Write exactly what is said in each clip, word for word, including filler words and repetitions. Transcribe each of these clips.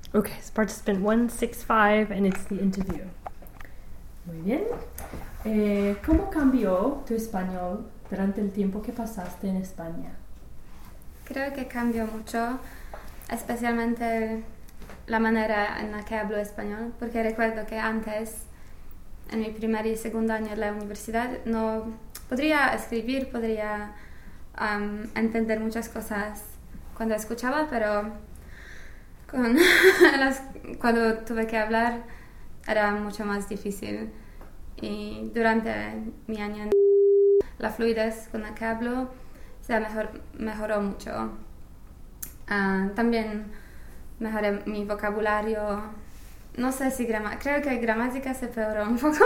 Okay, so participant one sixty-five, and it's the interview. Muy bien. Eh, ¿Cómo cambió tu español durante el tiempo que pasaste en España? Creo que cambió mucho, especialmente la manera en la que hablo español, porque recuerdo que antes, en mi primer y segundo año de la universidad, no podría escribir, podría um, entender muchas cosas cuando escuchaba, pero con las, cuando tuve que hablar era mucho más difícil. Y durante mi año en la fluidez con la que hablo se mejor, mejoró mucho. Uh, también mejoré mi vocabulario. No sé si gramática, creo que gramática se peoró un poco,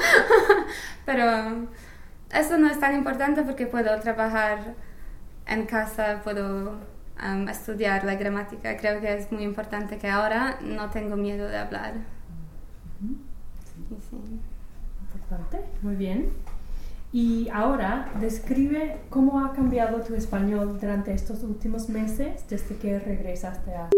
pero eso no es tan importante porque puedo trabajar en casa, puedo um, estudiar la gramática. Creo que es muy importante que ahora no tengo miedo de hablar. Uh-huh. Sí. Sí. Importante, muy bien. Y ahora describe cómo ha cambiado tu español durante estos últimos meses desde que regresaste a...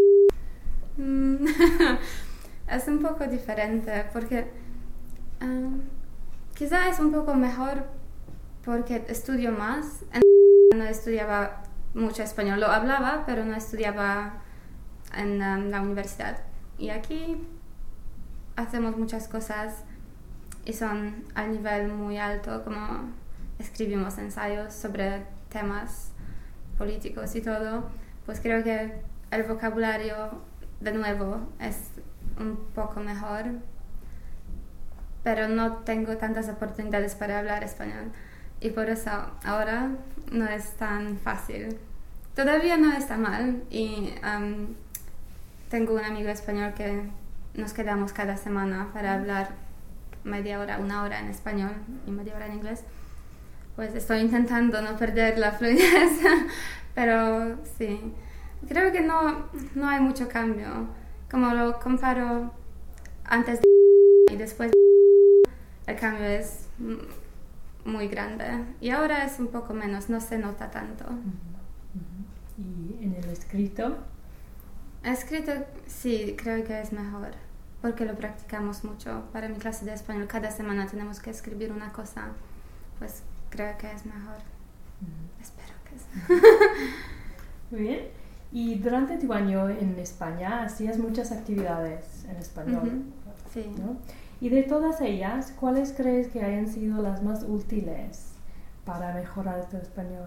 Mm. Es un poco diferente porque um, quizá es un poco mejor porque estudio más. No estudiaba mucho español, lo hablaba, pero no estudiaba en um, la universidad. Y aquí hacemos muchas cosas y son al nivel muy alto, como escribimos ensayos sobre temas políticos y todo. Pues creo que el vocabulario, de nuevo, es un poco mejor, pero no tengo tantas oportunidades para hablar español y por eso ahora no es tan fácil. Todavía no está mal y um, tengo un amigo español que nos quedamos cada semana para hablar media hora, una hora en español y media hora en inglés. Pues estoy intentando no perder la fluidez, pero sí, creo que no, no hay mucho cambio. Como lo comparo antes de y después de, el cambio es muy grande y ahora es un poco menos, no se nota tanto. Uh-huh. Uh-huh. ¿Y en el escrito? Escrito sí, creo que es mejor porque lo practicamos mucho. Para mi clase de español cada semana tenemos que escribir una cosa, pues creo que es mejor. Uh-huh. Espero que sí. Muy bien. Y durante tu año en España hacías muchas actividades en español, uh-huh. Sí. ¿no? Y de todas ellas, ¿cuáles crees que hayan sido las más útiles para mejorar tu español?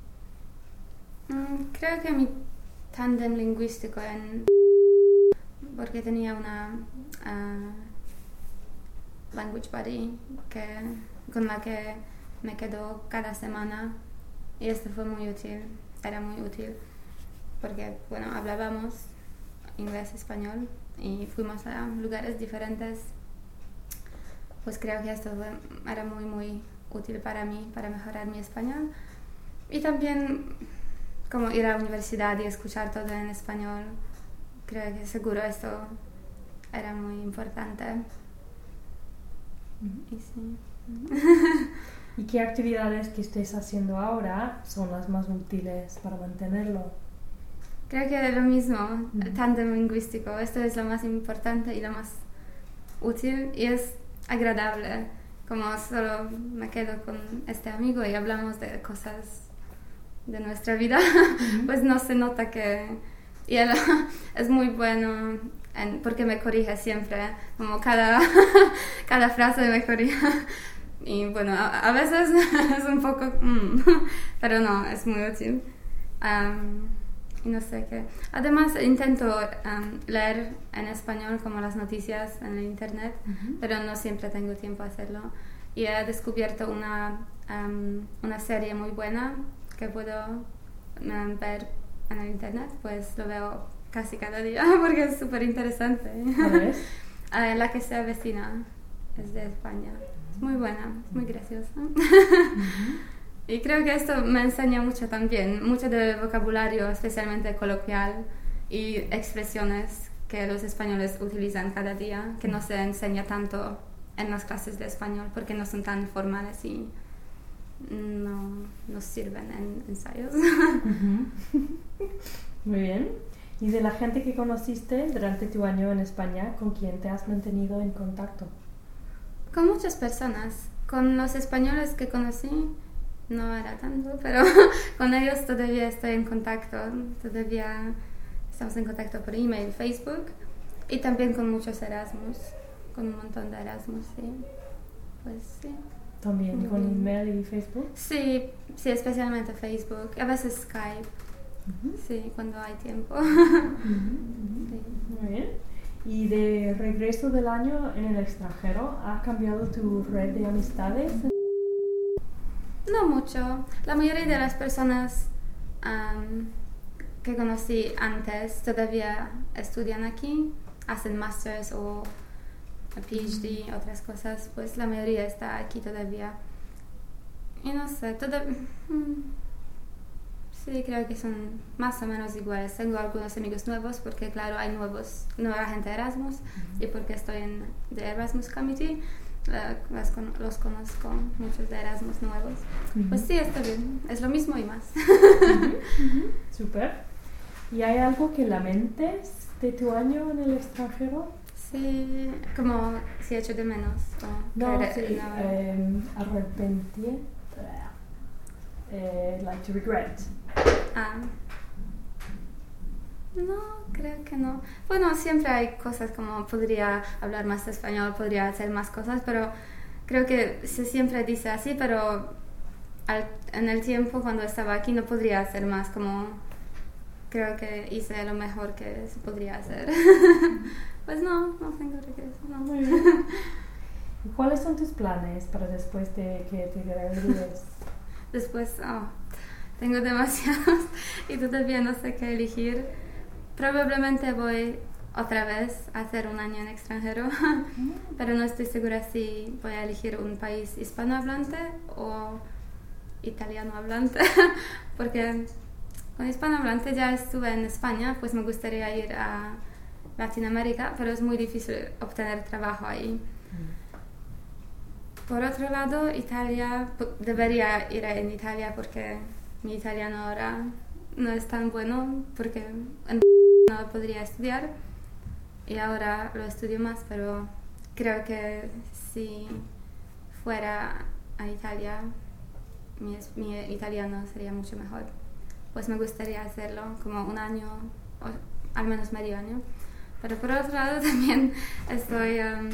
Mm, creo que mi tándem lingüístico en... porque tenía una uh, language buddy que, con la que me quedo cada semana y esto fue muy útil, era muy útil. Porque, bueno, hablábamos inglés, español y fuimos a lugares diferentes. Pues creo que esto fue, era muy, muy útil para mí, para mejorar mi español. Y también, como ir a la universidad y escuchar todo en español, creo que seguro esto era muy importante. Uh-huh. Y sí. ¿Y qué actividades que estés haciendo ahora son las más útiles para mantenerlo? Creo que es lo mismo, uh-huh. El tándem lingüístico. Esto es lo más importante y lo más útil y es agradable. Como solo me quedo con este amigo y hablamos de cosas de nuestra vida, uh-huh. Pues no se nota que... Y él es muy bueno en, porque me corrige siempre, como cada, cada frase me corrige. Y bueno, a, a veces es un poco... Mm, pero no, es muy útil. Um, Y no sé qué. Además, intento um, leer en español como las noticias en el internet, uh-huh. Pero no siempre tengo tiempo a hacerlo. Y he descubierto una, um, una serie muy buena que puedo um, ver en el internet, pues lo veo casi cada día porque es súper interesante. ¿Cuál es? uh, La que se avecina, es de España. Es muy buena, es muy graciosa. Uh-huh. Y creo que esto me enseña mucho también, mucho del vocabulario, especialmente coloquial, y expresiones que los españoles utilizan cada día, que no se enseña tanto en las clases de español, porque no son tan formales y no nos sirven en ensayos. Uh-huh. Muy bien. Y de la gente que conociste durante tu año en España, ¿con quién te has mantenido en contacto? Con muchas personas. Con los españoles que conocí, no era tanto, pero con ellos todavía estoy en contacto. Todavía estamos en contacto por email, Facebook. Y también con muchos Erasmus. Con un montón de Erasmus, sí. Pues sí. ¿También Muy con bien. email y Facebook? Sí, sí, especialmente Facebook. A veces Skype. Uh-huh. Sí, cuando hay tiempo. Uh-huh, uh-huh. Sí. Muy bien. Y de regreso del año en el extranjero, ¿ha cambiado tu red de amistades? No mucho. La mayoría de las personas um, que conocí antes todavía estudian aquí, hacen másters o PhD, mm. otras cosas. Pues la mayoría está aquí todavía. Y no sé, todavía... Sí, creo que son más o menos iguales. Tengo algunos amigos nuevos porque, claro, hay nuevos, nueva gente de Erasmus uh-huh. y porque estoy en the Erasmus Committee, uh, los, con, los conozco, muchos de Erasmus nuevos. Uh-huh. Pues sí, está bien. Es lo mismo y más. Uh-huh. Uh-huh. Súper. ¿Y hay algo que lamentes de tu año en el extranjero? Sí, como si echo de menos. O no, que, sí, no. Eh, arrepentir. Uh, like to regret. Ah. No, creo que no. Bueno, siempre hay cosas como podría hablar más español, podría hacer más cosas, pero creo que se siempre dice así, pero al, en el tiempo cuando estaba aquí no podría hacer más, como creo que hice lo mejor que se podría hacer. Pues no, no tengo regreso, no. Muy bien. ¿Y cuáles son tus planes para después de que te gradúes? Después, oh, tengo demasiados y todavía no sé qué elegir. Probablemente voy otra vez a hacer un año en extranjero, mm. pero no estoy segura si voy a elegir un país hispanohablante o italiano hablante, porque con hispanohablante ya estuve en España, pues me gustaría ir a Latinoamérica, pero es muy difícil obtener trabajo ahí. Mm. Por otro lado, Italia, debería ir en Italia porque mi italiano ahora no es tan bueno, porque en no podría estudiar y ahora lo estudio más, pero creo que si fuera a Italia, mi, mi italiano sería mucho mejor. Pues me gustaría hacerlo como un año, o al menos medio año. Pero por otro lado también estoy... Um,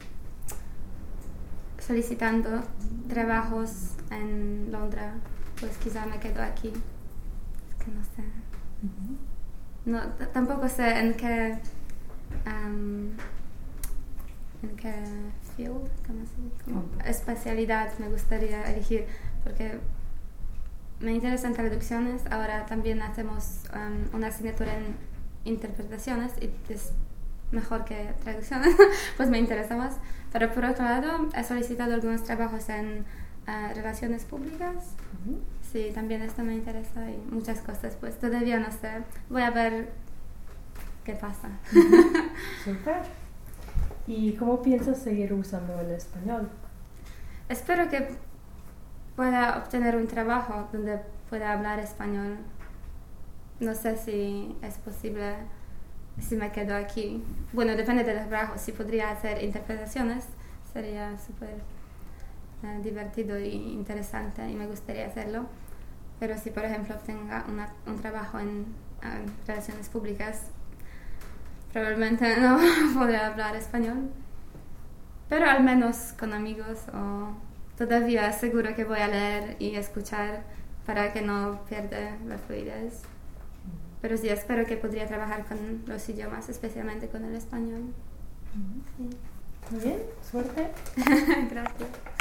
solicitando trabajos en Londres, pues quizá me quedo aquí. Es que no sé. Uh-huh. No, t- tampoco sé en qué um, en qué field, ¿cómo se dice? Como uh-huh. especialidad me gustaría elegir, porque me interesan traducciones. Ahora también hacemos um, una asignatura en interpretaciones y es mejor que traducciones, pues me interesa más. Pero por otro lado, he solicitado algunos trabajos en uh, relaciones públicas. Uh-huh. Sí, también esto me interesa y muchas cosas, pues todavía no sé. Voy a ver qué pasa. Uh-huh. Súper. ¿Y cómo piensas seguir usando el español? Espero que pueda obtener un trabajo donde pueda hablar español. No sé si es posible si me quedo aquí. Bueno, depende del trabajo. Si podría hacer interpretaciones, sería súper eh, divertido e interesante y me gustaría hacerlo. Pero si, por ejemplo, obtenga una, un trabajo en uh, relaciones públicas, probablemente no podré hablar español. Pero al menos con amigos o todavía seguro que voy a leer y escuchar para que no pierda la fluidez. Pero sí, espero que podría trabajar con los idiomas, especialmente con el español. Sí. Muy bien, suerte. Gracias.